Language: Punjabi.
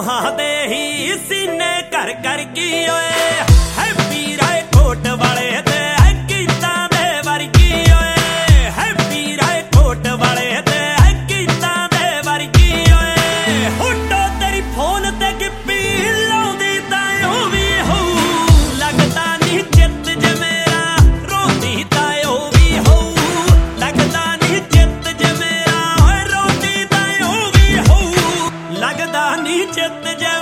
ਦੋਹਾਂ ਦੇ ਹੀ ਸੀਨੇ ਘਰ ਕਰ ਕੀ ਓਏ ਹੈਪੀ ਰਾਏ ਕੋਟ ਵਾਲੇ ਤੇ ਕੀਤਾ ਦੇ ਵਰਗੀ ਓਏ ਹੈਪੀ ਰਾਏ ਕੋਟ ਵਾਲੇ ਤੇ ਕੀਤਾ ਦੇ ਵਰਗੀ ਓਏ ਹੁੱਟੋ ਤੇਰੀ ਫੋਨ ਤੇ ਗਿੱਪੀ ਲਾਉਂਦੀ ਤਾਂ ਉਹ ਵੀ ਹੋਊ ਲੱਗਦਾ ਨਹੀਂ ਚਿੱਤ ਜੇ ਮੇਰਾ ਰੋਂਦੀ ਤਾਂ ਉਹ ਵੀ ਹੋਊ ਲੱਗਦਾ ਨਹੀਂ ਚਿੱਤ ਜੇ ਮੇਰਾ ਓਏ ਰੋਂਦੀ ਤਾਂ ਉਹ ਵੀ ਹੋਊ ਲੱਗਦਾ ਨਹੀਂ ਚਿੱਤ ਜੇ